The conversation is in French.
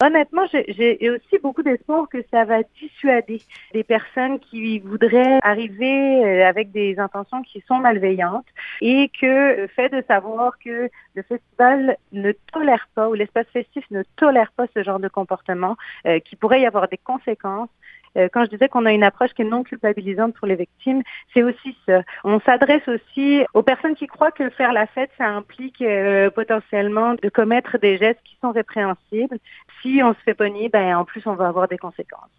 honnêtement, j'ai aussi beaucoup d'espoir que ça va dissuader des personnes qui voudraient arriver avec des intentions qui sont malveillantes et que le fait de savoir que le festival ne tolère pas ou l'espace festif ne tolère pas ce genre de comportement, qui pourrait y avoir des conséquences. Quand je disais qu'on a une approche qui est non culpabilisante pour les victimes, c'est aussi ça. On s'adresse aussi aux personnes qui croient que faire la fête, ça implique potentiellement de commettre des gestes qui sont répréhensibles. Si on se fait pogner, en plus, on va avoir des conséquences.